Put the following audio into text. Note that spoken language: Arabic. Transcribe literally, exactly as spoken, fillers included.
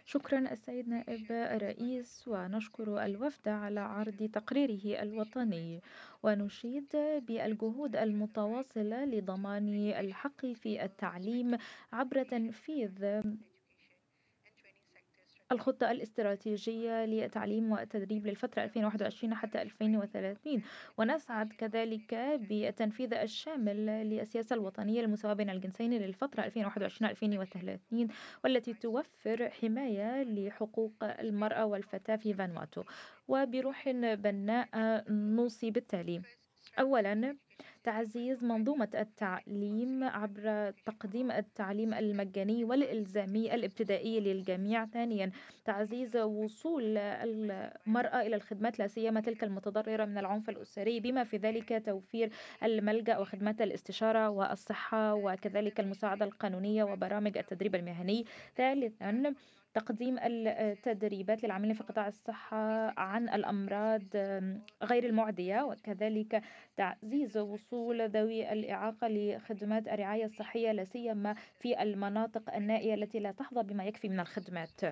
شكرا السيد نائب الرئيس، ونشكر الوفد على عرض تقريره الوطني، ونشيد بالجهود المتواصلة لضمان الحقل في التعليم عبر تنفيذ الخطة الاستراتيجية للتعليم والتدريب للفترة ألفين وواحد وعشرين حتى ألفين وثلاثين، ونسعد كذلك بالتنفيذ الشامل للسياسة الوطنية للمساواة بين الجنسين للفترة ألفين وواحد وعشرين ألفين وثلاثين، والتي توفر حماية لحقوق المرأة والفتاة في فانواتو. وبروح بناء نوصي بالتالي: أولا، تعزيز منظومة التعليم عبر تقديم التعليم المجاني والإلزامي الابتدائي للجميع. ثانيا، تعزيز وصول المرأة إلى الخدمات، لا سيما تلك المتضررة من العنف الأسري، بما في ذلك توفير الملجأ وخدمات الاستشارة والصحة، وكذلك المساعدة القانونية وبرامج التدريب المهني. ثالثا، تقديم التدريبات للعاملين في قطاع الصحة عن الأمراض غير المعدية، وكذلك تعزيز وصول ذوي الإعاقة لخدمات الرعاية الصحية، لا سيما في المناطق النائية التي لا تحظى بما يكفي من الخدمات.